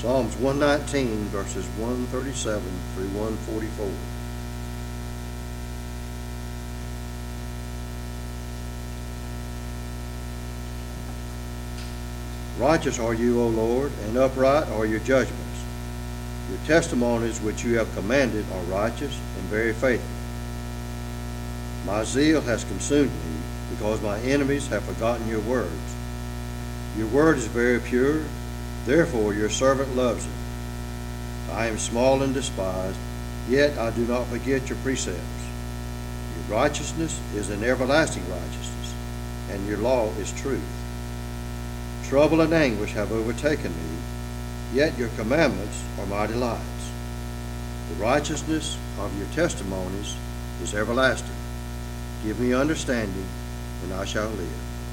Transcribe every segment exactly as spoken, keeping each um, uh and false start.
Psalms one nineteen, verses one thirty-seven through one forty-four. Righteous are you, O Lord, and upright are your judgments. Your testimonies which you have commanded are righteous and very faithful. My zeal has consumed me, because my enemies have forgotten your words. Your word is very pure, therefore your servant loves it. I am small and despised, yet I do not forget your precepts. Your righteousness is an everlasting righteousness, and your law is truth. Trouble and anguish have overtaken me, yet your commandments are my delights. The righteousness of your testimonies is everlasting. Give me understanding, and I shall live.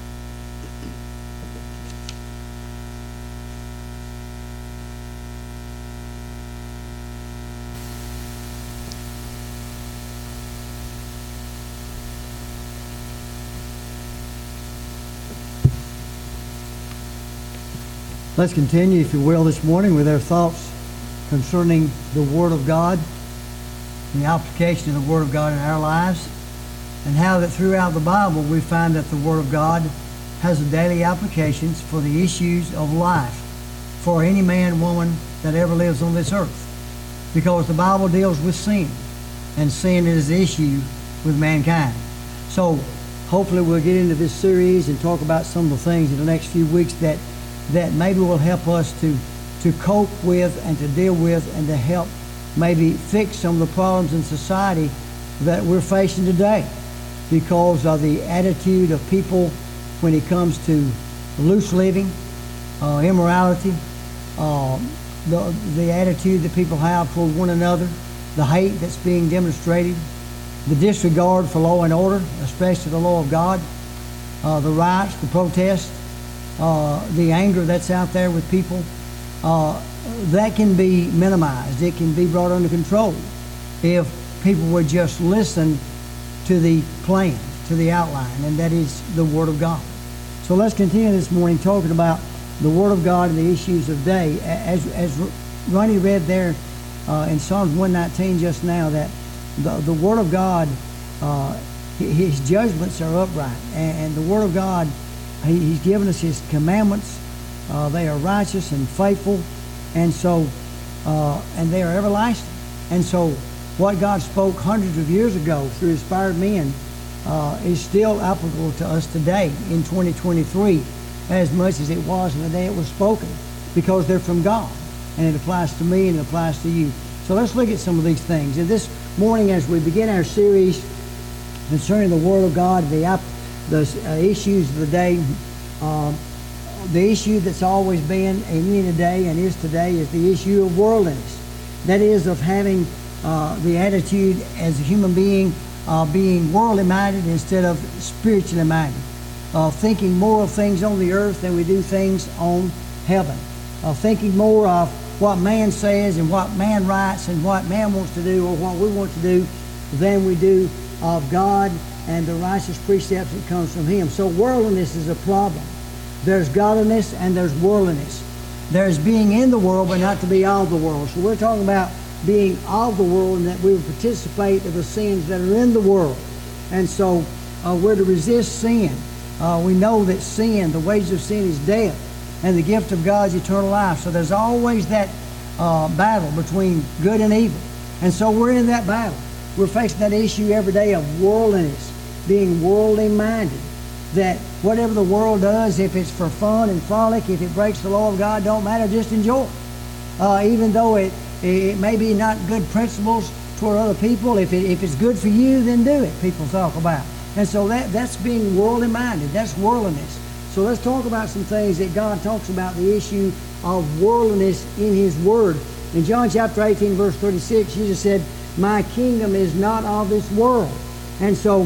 Let's continue, if you will, this morning with our thoughts concerning the Word of God, and the application of the Word of God in our lives, and how that throughout the Bible we find that the Word of God has daily applications for the issues of life for any man, woman that ever lives on this earth. Because the Bible deals with sin, and sin is the issue with mankind. So hopefully we'll get into this series and talk about some of the things in the next few weeks that that maybe will help us to, to cope with and to deal with and to help maybe fix some of the problems in society that we're facing today because of the attitude of people when it comes to loose living, uh, immorality, uh, the, the attitude that people have toward one another, the hate that's being demonstrated, the disregard for law and order, especially the law of God, uh, the riots, the protests, Uh, the anger that's out there with people, uh, that can be minimized. It can be brought under control if people would just listen to the plan, to the outline, and that is the Word of God. So let's continue this morning talking about the Word of God and the issues of day. As, as Ronnie read there uh, in Psalms one nineteen just now, that the, the Word of God, uh, His judgments are upright, and, and the Word of God, He, he's given us His commandments. Uh, they are righteous and faithful, and so uh, and they are everlasting. And so, what God spoke hundreds of years ago through inspired men uh, is still applicable to us today in twenty twenty-three, as much as it was in the day it was spoken, because they're from God, and it applies to me and it applies to you. So let's look at some of these things. And this morning, as we begin our series concerning the Word of God, the app. The uh, issues of the day, uh, the issue that's always been and in today and is today is the issue of worldliness. That is, of having uh, the attitude as a human being uh, being worldly minded instead of spiritually minded, uh, thinking more of things on the earth than we do things on heaven, uh, thinking more of what man says and what man writes and what man wants to do or what we want to do than we do of God and the righteous precepts that comes from Him. So worldliness is a problem. There's godliness and there's worldliness. There's being in the world but not to be of the world. So we're talking about being of the world and that we would participate of the sins that are in the world. And so uh, we're to resist sin. Uh, we know that sin, the wages of sin is death, and the gift of God is eternal life. So there's always that uh, battle between good and evil. And so we're in that battle. We're facing that issue every day of worldliness, being worldly minded, that whatever the world does, if it's for fun and frolic, if it breaks the law of God, don't matter, just enjoy it. Uh, even though it, it may be not good principles toward other people, if, it, if it's good for you, then do it, people talk about. And so that, that's being worldly minded, that's worldliness. So let's talk about some things that God talks about, the issue of worldliness in His Word. In John chapter eighteen, verse thirty-six, Jesus said, "My kingdom is not of this world." And so,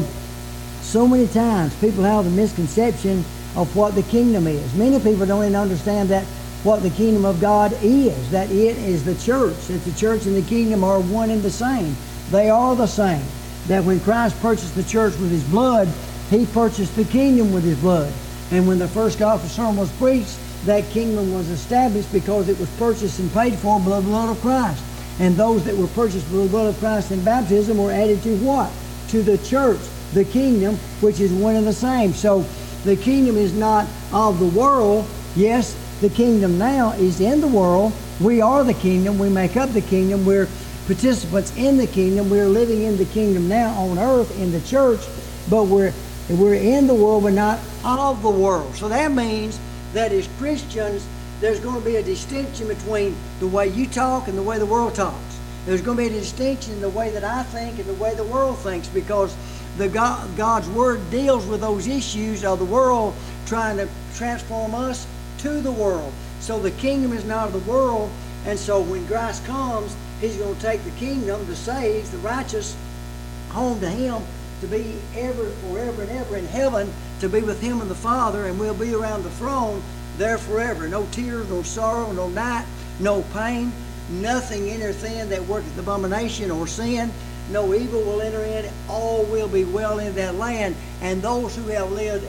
so many times people have the misconception of what the kingdom is. Many people don't even understand that what the kingdom of God is, that it is the church, that the church and the kingdom are one and the same. They are the same. That when Christ purchased the church with His blood, He purchased the kingdom with His blood. And when the first gospel sermon was preached, that kingdom was established because it was purchased and paid for by the blood of Christ. And those that were purchased by the blood of Christ in baptism were added to what? To the church, the kingdom, which is one and the same. So the kingdom is not of the world. Yes, the kingdom now is in the world. We are the kingdom. We make up the kingdom. We're participants in the kingdom. We're living in the kingdom now on earth in the church, but we're we're in the world, but not of the world. So that means that as Christians, there's going to be a distinction between the way you talk and the way the world talks. There's going to be a distinction in the way that I think and the way the world thinks, because the God, God's Word deals with those issues of the world, trying to transform us to the world. So the kingdom is not of the world, and so when Christ comes, He's going to take the kingdom, the saved, the righteous, home to Him, to be ever, forever and ever in heaven, to be with Him and the Father, and we'll be around the throne there forever. No tears, no sorrow, no night, no pain, nothing entereth in that worketh abomination or sin. No evil will enter in. All will be well in that land. And those who have lived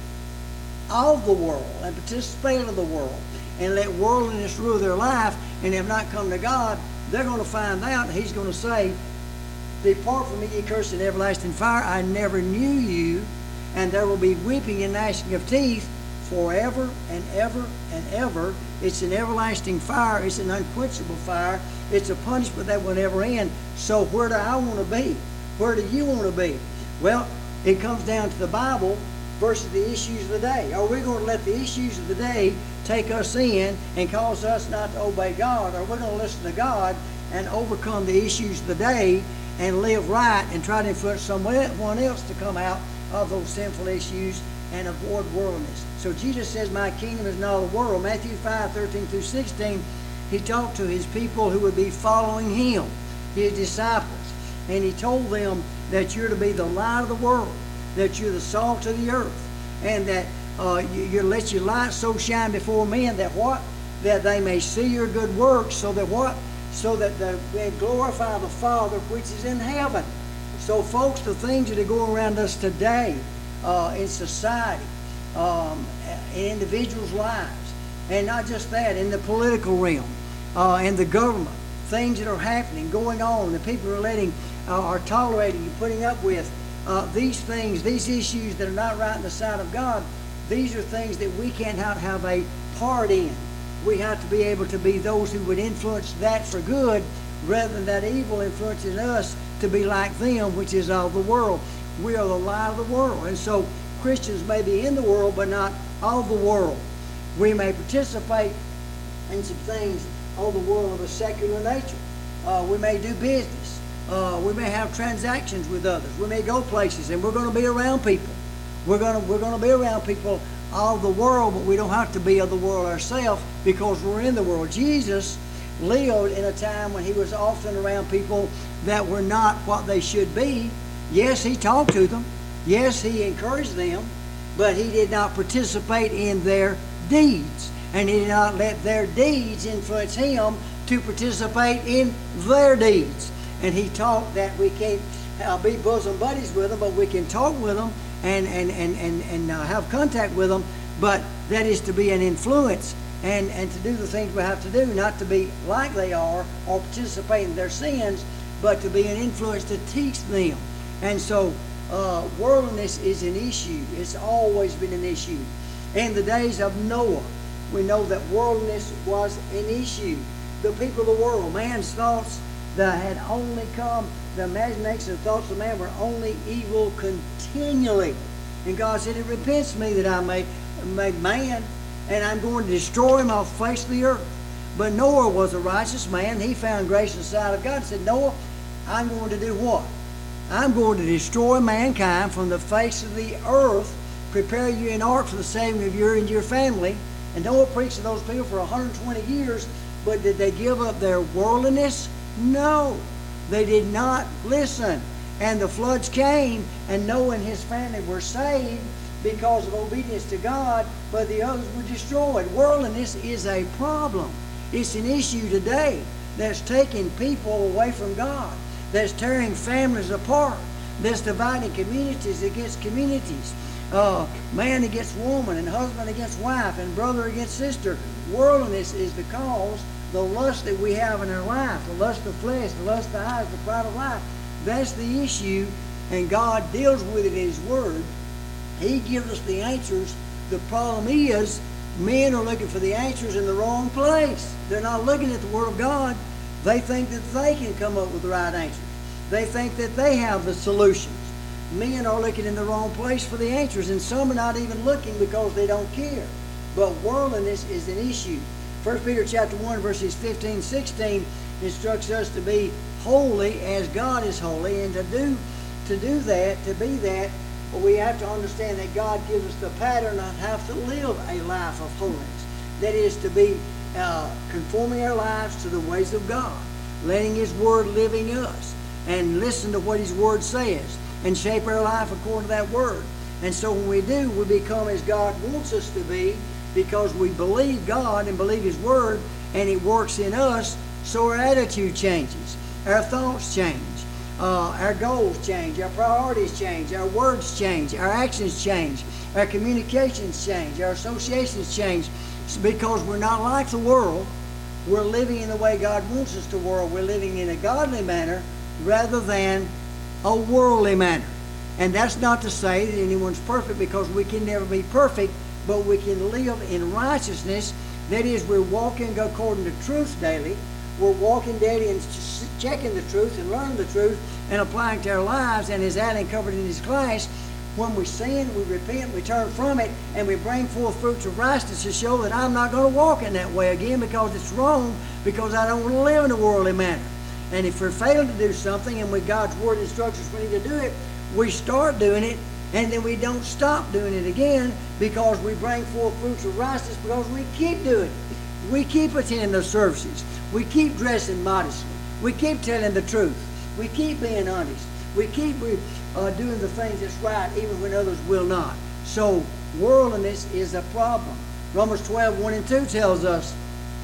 of the world and participated in the world and let worldliness rule their life and have not come to God, they're going to find out, and He's going to say, "Depart from me, ye cursed, in everlasting fire. I never knew you." And there will be weeping and gnashing of teeth forever and ever and ever. It's an everlasting fire. It's an unquenchable fire. It's a punishment that will never end. So where do I want to be? Where do you want to be? Well, it comes down to the Bible versus the issues of the day. Are we going to let the issues of the day take us in and cause us not to obey God? Or are we going to listen to God and overcome the issues of the day and live right and try to influence someone else to come out of those sinful issues and avoid worldliness? So Jesus says, "My kingdom is not of the world." Matthew five, thirteen through sixteen, He talked to His people who would be following Him, His disciples. And He told them that you're to be the light of the world, that you're the salt of the earth, and that uh, you, you let your light so shine before men that what? That they may see your good works, so that what? So that they may glorify the Father which is in heaven. So folks, the things that are going around us today uh, in society, um, in individuals' lives, and not just that, in the political realm, uh, in the government, things that are happening, going on, that people are letting, uh, are tolerating and putting up with, uh, these things, these issues that are not right in the sight of God, these are things that we cannot have a part in. We have to be able to be those who would influence that for good, rather than that evil influencing us to be like them, which is of the world. We are the light of the world. And so Christians may be in the world, but not of the world. We may participate in some things of the world of a secular nature. Uh, we may do business. Uh, we may have transactions with others. We may go places, and we're going to be around people. We're going to, we're going to be around people of the world, but we don't have to be of the world ourselves because we're in the world. Jesus lived in a time when He was often around people that were not what they should be. Yes, He talked to them. Yes, He encouraged them, but He did not participate in their deeds. And He did not let their deeds influence Him to participate in their deeds. And He taught that we can't uh, be bosom buddies with them, but we can talk with them and, and, and, and, and uh, have contact with them, but that is to be an influence and, and to do the things we have to do, not to be like they are or participate in their sins, but to be an influence to teach them. And so uh, worldliness is an issue. It's always been an issue. In the days of Noah, we know that worldliness was an issue. The people of the world, man's thoughts that had only come, the imagination and thoughts of man were only evil continually. And God said, "It repents me that I made, made man, and I'm going to destroy him off the face of the earth." But Noah was a righteous man. He found grace in the sight of God and said, "Noah, I'm going to do what? I'm going to destroy mankind from the face of the earth, prepare you an ark for the saving of you and your family." And Noah preached to those people for one hundred twenty years, but did they give up their worldliness? No, they did not listen. And the floods came, and Noah and his family were saved because of obedience to God, but the others were destroyed. Worldliness is a problem. It's an issue today that's taking people away from God, that's tearing families apart, that's dividing communities against communities. uh, man against woman, and husband against wife, and brother against sister. Worldliness is the cause, the lust that we have in our life, the lust of flesh, the lust of the eyes, the pride of life. That's the issue, and God deals with it in His Word. He gives us the answers. The problem is, men are looking for the answers in the wrong place. They're not looking at the Word of God. They think that they can come up with the right answers. They think that they have the solutions. Men are looking in the wrong place for the answers, and some are not even looking because they don't care. But worldliness is an issue. First Peter chapter one, verses fifteen, sixteen instructs us to be holy as God is holy, and to do to do that, to be that, we have to understand that God gives us the pattern on how to live a life of holiness. That is to be uh, conforming our lives to the ways of God, letting His Word live in us, and listen to what His Word says, and shape our life according to that Word. And so when we do, we become as God wants us to be, because we believe God and believe His Word, and it works in us, so our attitude changes, our thoughts change, uh, our goals change, our priorities change, our words change, our actions change, our communications change, our associations change, because we're not like the world. We're living in the way God wants us to world. We're living in a godly manner rather than a worldly manner. And that's not to say that anyone's perfect, because we can never be perfect, but we can live in righteousness. That is, we're walking according to truth daily. We're walking daily and checking the truth and learning the truth and applying it to our lives. And as Alan covered in his class, when we sin, we repent, we turn from it, and we bring forth fruits of righteousness to show that I'm not going to walk in that way again, because it's wrong, because I don't want to live in a worldly manner. And if we're failing to do something, and we God's Word instructs us we need to do it, we start doing it, and then we don't stop doing it again, because we bring forth fruits of righteousness, because we keep doing it. We keep attending those services. We keep dressing modestly. We keep telling the truth. We keep being honest. We keep uh, doing the things that's right, even when others will not. So worldliness is a problem. Romans twelve, one and two tells us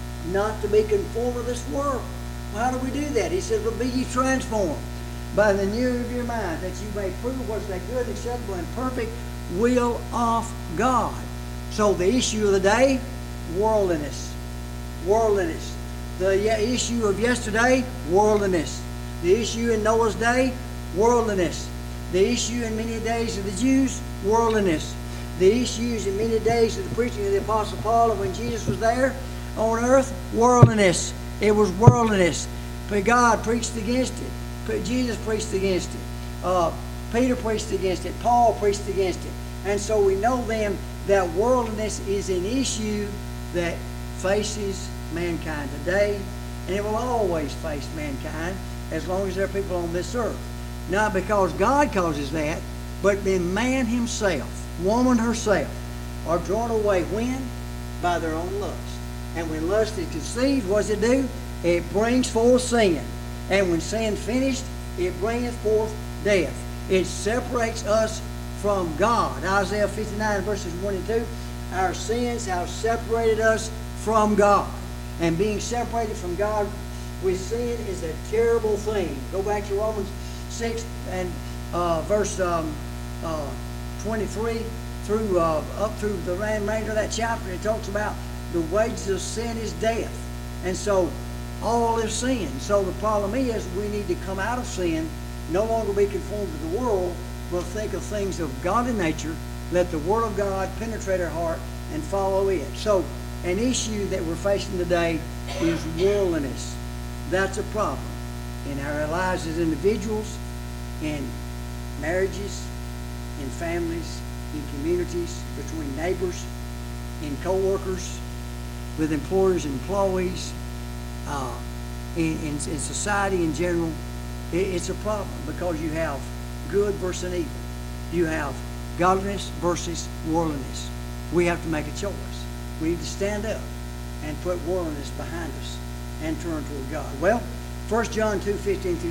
not to be conformed to this world. Well, how do we do that? He says, "But be ye transformed by the renewing of your mind, that you may prove what's that good, acceptable, and perfect will of God." So the issue of the day, worldliness. Worldliness. The issue of yesterday, worldliness. The issue in Noah's day, worldliness. The issue in many days of the Jews, worldliness. The issues in many days of the preaching of the Apostle Paul, and when Jesus was there on earth, worldliness. It was worldliness. But God preached against it. Jesus preached against it. Uh, Peter preached against it. Paul preached against it. And so we know then that worldliness is an issue that faces mankind today, and it will always face mankind as long as there are people on this earth. Not because God causes that, but then man himself, woman herself, are drawn away when? By their own lust. And when lust is conceived, what does it do? It brings forth sin. And when sin finished, it bringeth forth death. It separates us from God. Isaiah fifty-nine verses one and two, our sins have separated us from God. And being separated from God with sin is a terrible thing. Go back to Romans six and uh, verse um, uh, twenty-three through uh, up through the remainder of that chapter. It talks about the wages of sin is death. And so all is sin. So the problem is we need to come out of sin, no longer be conformed to the world, but think of things of God in nature. Let the Word of God penetrate our heart and follow it. So an issue that we're facing today is worldliness. That's a problem in our lives as individuals, in marriages, in families, in communities, between neighbors, in co-workers, with employers and employees, uh, in, in, in society in general. It, it's a problem because you have good versus evil. You have godliness versus worldliness. We have to make a choice. We need to stand up and put worldliness behind us and turn toward God. Well, First John two, fifteen through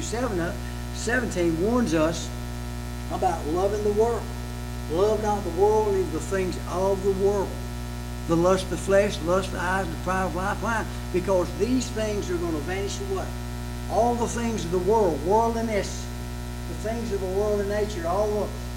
seventeen warns us about loving the world. Love not the world, neither the things of the world. The lust of the flesh, the lust of the eyes, the pride of life. Why? Because these things are going to vanish away. All the things of the world, worldliness, the things of the world in nature, all the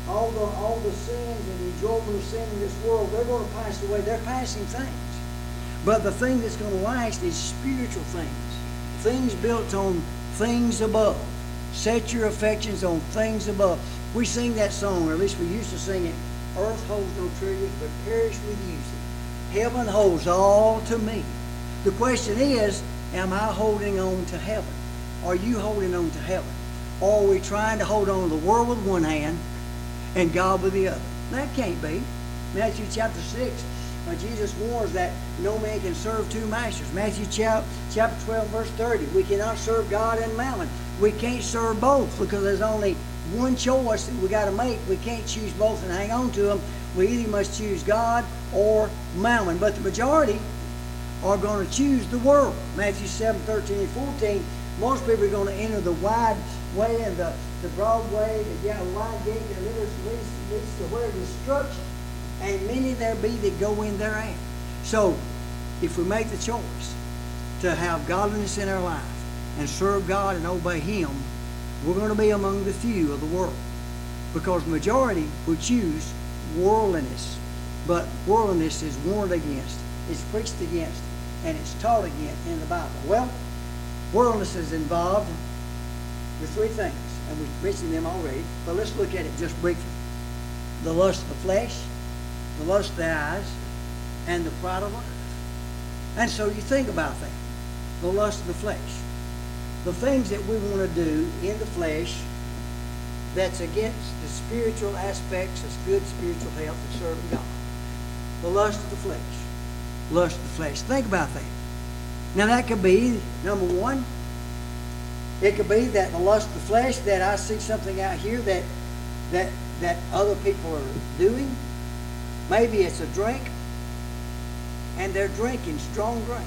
all the all the sins and the enjoyment of sin in this world, they're going to pass away. They're passing things. But the thing that's going to last is spiritual things. Things built on things above. Set your affections on things above. We sing that song, or at least we used to sing it. Earth holds no treasure, but perish with using. Heaven holds all to me. The question is, am I holding on to heaven? Are you holding on to heaven? Or are we trying to hold on to the world with one hand and God with the other? That can't be. Matthew chapter six, uh, Jesus warns that no man can serve two masters. Matthew chapter, chapter twelve, verse thirty, we cannot serve God and mammon. We can't serve both because there's only one choice that we got to make. We can't choose both and hang on to them. We either must choose God or mammon. But the majority are going to choose the world. Matthew seven, thirteen, and fourteen, most people are going to enter the wide way and the, the broad way, the yeah, wide gate that leads, leads, leads to where destruction. And many there be that go in thereat. So, if we make the choice to have godliness in our life and serve God and obey Him, we're going to be among the few of the world. Because the majority will choose worldliness. But worldliness is warned against, it's preached against, and it's taught against in the Bible. Well, worldliness is involved with three things, and we've mentioned them already, but let's look at it just briefly. The lust of the flesh, the lust of the eyes, and the pride of life. And so you think about that. The lust of the flesh. The things that we want to do in the flesh that's against the spiritual aspects of good spiritual health and serving God. The lust of the flesh. Lust of the flesh. Think about that. Now that could be, number one, it could be that the lust of the flesh, that I see something out here that that that other people are doing. Maybe it's a drink, and they're drinking strong drink.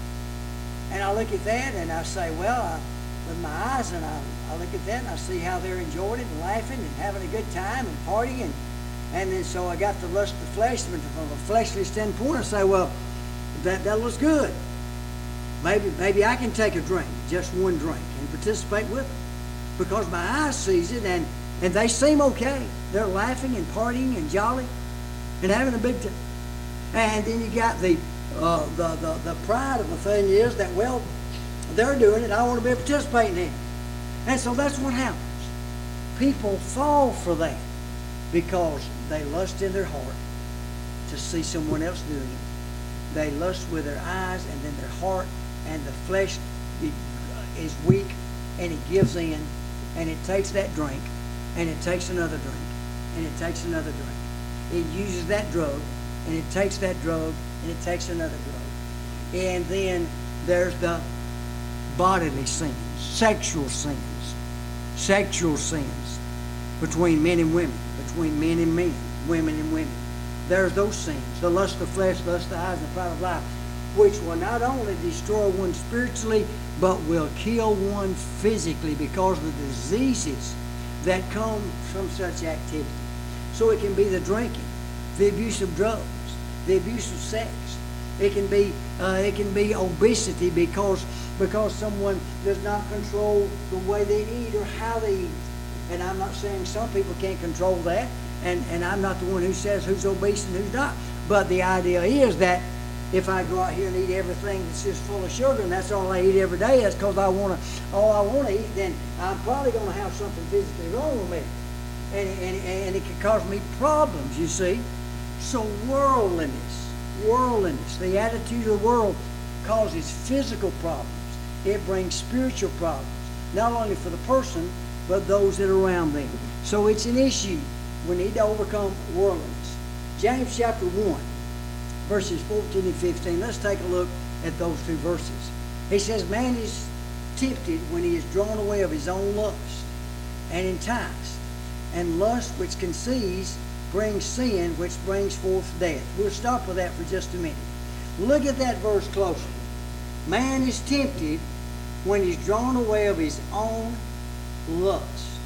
And I look at that and I say, well, I, with my eyes, and I, I look at that and I see how they're enjoying it and laughing and having a good time and partying. And, and then so I got the lust of the flesh, but from a fleshly standpoint, I say, well, that, that looks good. Maybe maybe I can take a drink, just one drink, and participate with it. Because my eyes sees it, and, and they seem okay. They're laughing and partying and jolly and having a big time. And then you got the, uh, the, the, the pride of the thing is that, well, they're doing it, I want to be participating in it. And so that's what happens. People fall for that because they lust in their heart to see someone else doing it. They lust with their eyes, and then their heart and the flesh is weak, and it gives in, and it takes that drink, and it takes another drink, and it takes another drink. It uses that drug, and it takes that drug, and it takes another drug. And then there's the bodily sins, sexual sins, sexual sins between men and women, between men and men, women and women. There's those sins, the lust of the flesh, lust of the eyes, and the pride of life, which will not only destroy one spiritually, but will kill one physically because of the diseases that come from such activity. So it can be the drinking, the abuse of drugs, the abuse of sex. It can be uh, it can be obesity because because someone does not control the way they eat or how they eat. And I'm not saying some people can't control that, and, and I'm not the one who says who's obese and who's not. But the idea is that if I go out here and eat everything that's just full of sugar, and that's all I eat every day, that's because I want to, all I want to eat, then I'm probably going to have something physically wrong with me. And, and, and it can cause me problems, you see. So worldliness, worldliness, the attitude of the world causes physical problems. It brings spiritual problems, not only for the person, but those that are around them. So it's an issue. We need to overcome worldliness. James chapter one, verses fourteen and fifteen. Let's take a look at those two verses. He says, man is tempted when he is drawn away of his own lust and enticed. And lust which conceives brings sin, which brings forth death. We'll stop with that for just a minute. Look at that verse closely. Man is tempted when he's drawn away of his own lust.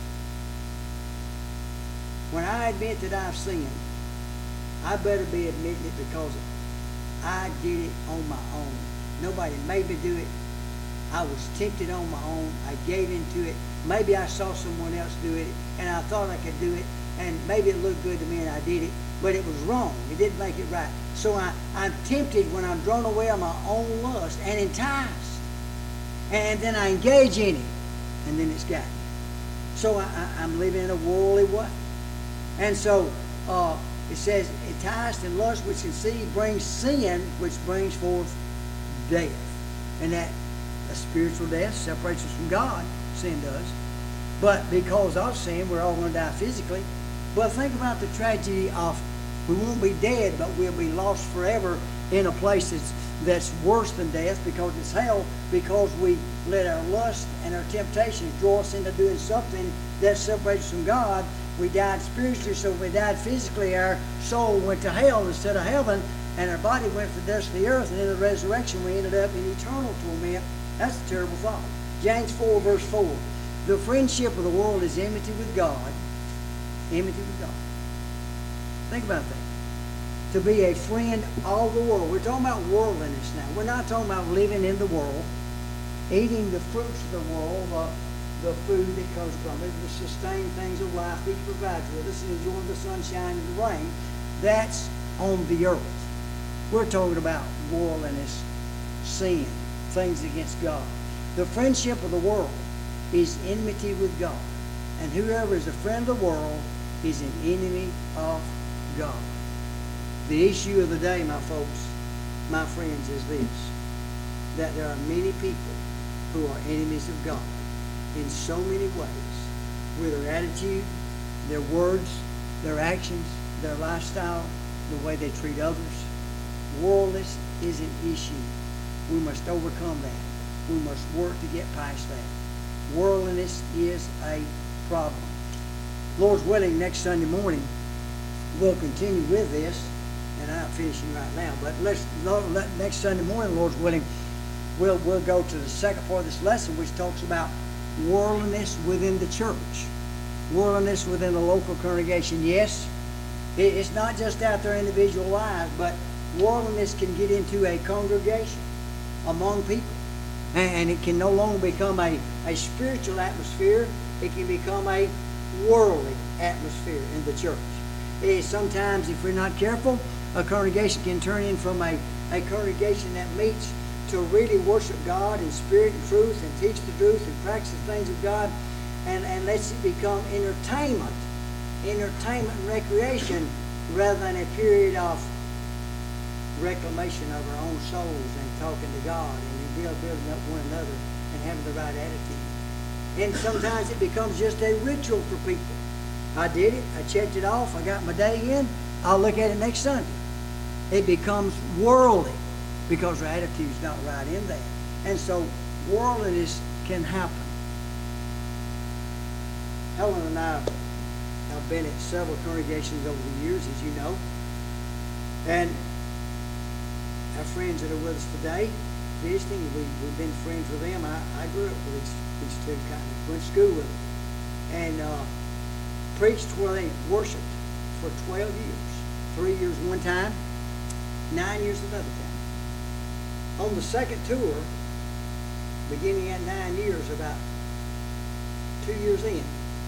When I admit that I've sinned, I better be admitting it because I did it on my own. Nobody made me do it. I was tempted on my own. I gave into it. Maybe I saw someone else do it, and I thought I could do it, and maybe it looked good to me and I did it, but it was wrong. It didn't make it right. So I, I'm tempted when I'm drawn away on my own lust and enticed. And then I engage in it, and then it's got me. So I, I, I'm living in a worldly way. And so uh, it says, enticed and lust which conceive brings sin, which brings forth death. And that a spiritual death separates us from God, sin does. But because of sin, we're all going to die physically. But think about the tragedy of, we won't be dead, but we'll be lost forever in a place that's, that's worse than death, because it's hell, because we let our lust and our temptations draw us into doing something that separates us from God. We died spiritually, so when we died physically, our soul went to hell instead of heaven, and our body went to the dust of the earth, and in the resurrection we ended up in eternal torment. That's a terrible thought. James four, verse four. The friendship of the world is enmity with God. Enmity with God. Think about that. To be a friend of the world. We're talking about worldliness now. We're not talking about living in the world, eating the fruits of the world, uh, the food that comes from it, the sustained things of life He provides with us, and enjoying the sunshine and the rain. That's on the earth. We're talking about worldliness, sin, things against God. The friendship of the world is enmity with God. And whoever is a friend of the world is an enemy of God. The issue of the day, my folks, my friends, is this: that there are many people who are enemies of God in so many ways, with their attitude, their words, their actions, their lifestyle, the way they treat others. Worldliness is an issue. We must overcome that. We must work to get past that. Worldliness is a problem. Lord's willing, next Sunday morning, we'll continue with this, and I'm not finishing right now, but let's, let, next Sunday morning, Lord's willing, we'll, we'll go to the second part of this lesson, which talks about worldliness within the church. Worldliness within the local congregation. Yes, it, it's not just out there in individual lives, but worldliness can get into a congregation among people. And it can no longer become a, a spiritual atmosphere. It can become a worldly atmosphere in the church. It, sometimes, if we're not careful, a congregation can turn in from a, a congregation that meets to really worship God in spirit and truth and teach the truth and practice the things of God, and, and lets it become entertainment, entertainment and recreation, rather than a period of reclamation of our own souls and talking to God and building up one another and having the right attitude. And sometimes it becomes just a ritual for people. I did it, I checked it off, I got my day in, I'll look at it next Sunday. It becomes worldly because our attitude's not right in that. And so worldliness can happen. Helen and I have been at several congregations over the years, as you know. And our friends that are with us today, visiting, we, we've been friends with them. I, I grew up with these, these two kind of, went to school with them. And uh, preached where they worshiped for twelve years. Three years one time, nine years another time. On the second tour, beginning at nine years, about two years in,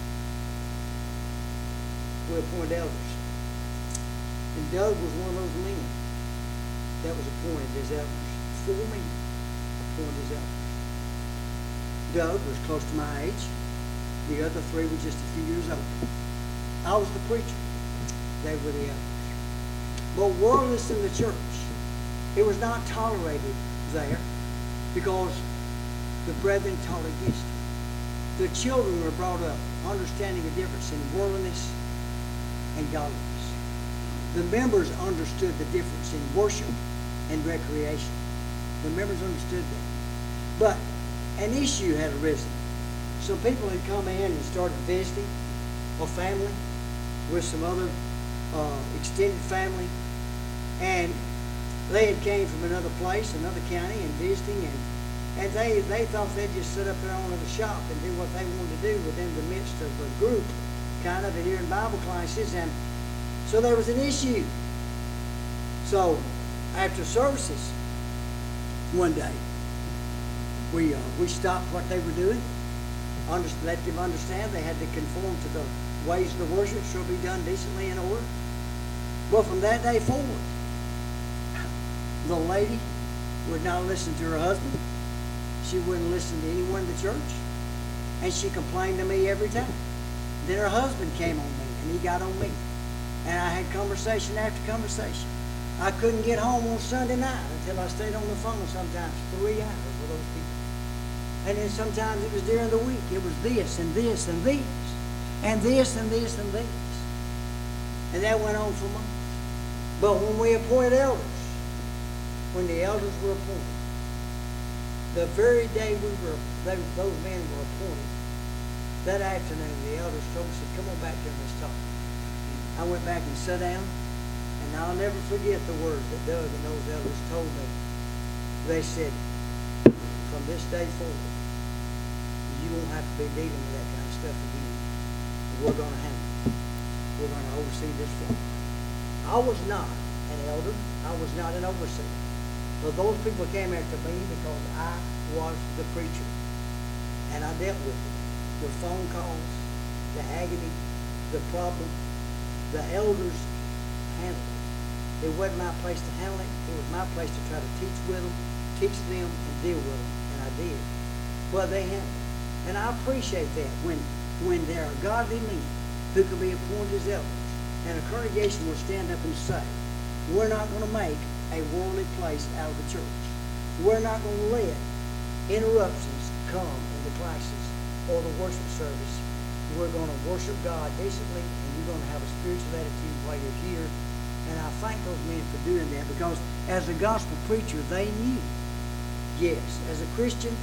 we appointed elders. And Doug was one of those men that was appointed as elders. Four men appointed as elders. Doug was close to my age. The other three were just a few years older. I was the preacher. They were the elders. But worldliness in the church, it was not tolerated there because the brethren taught against it. The children were brought up understanding the difference in worldliness and godliness. The members understood the difference in worship and recreation. The members understood that. But an issue had arisen. Some people had come in and started visiting a family with some other uh, extended family, and they had came from another place, another county, and visiting, and, and they, they thought they'd just sit up there on the shop and do what they wanted to do within the midst of a group, kind of, and hearing Bible classes, and so there was an issue. So after services, one day, we uh, we stopped what they were doing, under, let them understand they had to conform to the ways of the worship shall be done decently in order. Well, from that day forward, the lady would not listen to her husband. She wouldn't listen to anyone in the church. And she complained to me every time. Then her husband came on me, and he got on me. And I had conversation after conversation. I couldn't get home on Sunday night until I stayed on the phone sometimes three hours with those people. And then sometimes it was during the week. It was this and this and these. And this and this and this. And that went on for months. But when we appointed elders, when the elders were appointed, the very day we were, they, those men were appointed, that afternoon the elders told us, come on back here and let's talk. I went back and sat down, and I'll never forget the words that Doug and those elders told me. They said, from this day forward, you won't have to be dealing with that kind of stuff again. We're going to handle it. We're going to oversee this flock. I was not an elder. I was not an overseer. But those people came after me because I was the preacher. And I dealt with it. The phone calls, the agony, the problem. The elders handled it. It wasn't my place to handle it. It was my place to try to teach with them, teach them, and deal with them. And I did. Well, they handled it. And I appreciate that when, when there are godly men who can be appointed as elders, and a congregation will stand up and say, we're not going to make a worldly place out of the church. We're not going to let interruptions come in the classes or the worship service. We're going to worship God decently, and you're going to have a spiritual attitude while you're here. And I thank those men for doing that, because as a gospel preacher, they knew. Yes, as a Christian,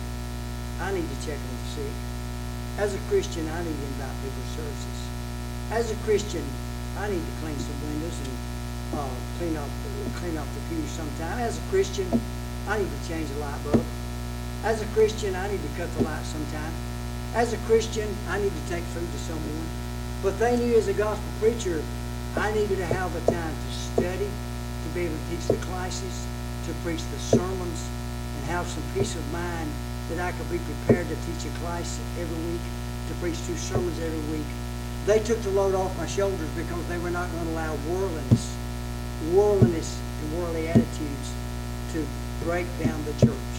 I need to check on the sick. As a Christian, I need to invite people to services. As a Christian, I need to clean some windows and uh, clean up clean up the pews sometime. As a Christian, I need to change a light bulb. As a Christian, I need to cut the light sometime. As a Christian, I need to take food to someone. But they knew as a gospel preacher, I needed to have the time to study, to be able to teach the classes, to preach the sermons, and have some peace of mind that I could be prepared to teach a class every week, to preach two sermons every week. They took the load off my shoulders because they were not going to allow worldliness, worldliness and worldly attitudes to break down the church.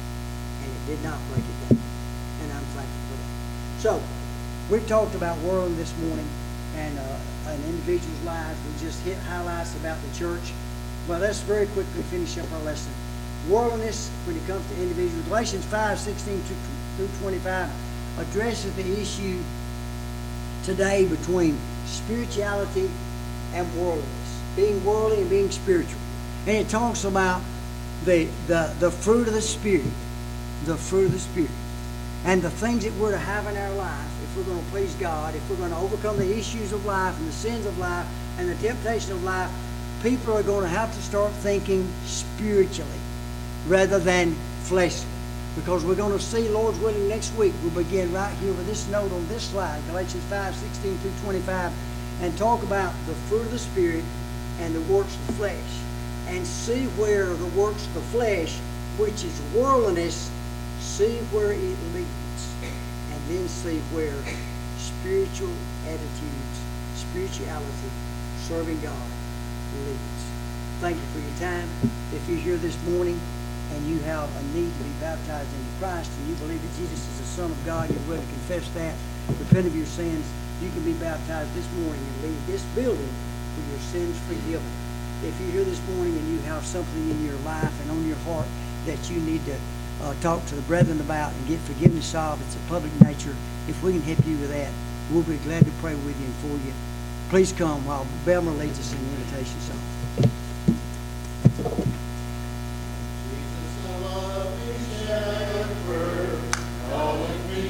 And it did not break it down. And I'm thankful for that. So, we've talked about worldliness this morning and uh, an individual's life. We just hit highlights about the church. But let's very quickly finish up our lesson. Worldliness, when it comes to individuals, Galatians five, sixteen through twenty-five, addresses the issue today between spirituality and worldliness, being worldly and being spiritual. And it talks about the, the, the fruit of the Spirit, the fruit of the Spirit, and the things that we're to have in our life if we're going to please God, if we're going to overcome the issues of life and the sins of life and the temptation of life. People are going to have to start thinking spiritually rather than fleshly. Because we're going to see, Lord's willing, next week we'll begin right here with this note on this slide, Galatians five, sixteen through twenty-five, and talk about the fruit of the Spirit and the works of the flesh. And see where the works of the flesh, which is worldliness, see where it leads. And then see where spiritual attitudes, spirituality, serving God leads. Thank you for your time. If you're here this morning and you have a need to be baptized into Christ and you believe that Jesus is the Son of God, you're willing to confess that, repent of your sins, you can be baptized this morning and leave this building with your sins forgiven. If you're here this morning and you have something in your life and on your heart that you need to uh, talk to the brethren about and get forgiveness of, it's a public nature, if we can help you with that, we'll be glad to pray with you and for you. Please come while Belmer leads us in the invitation song.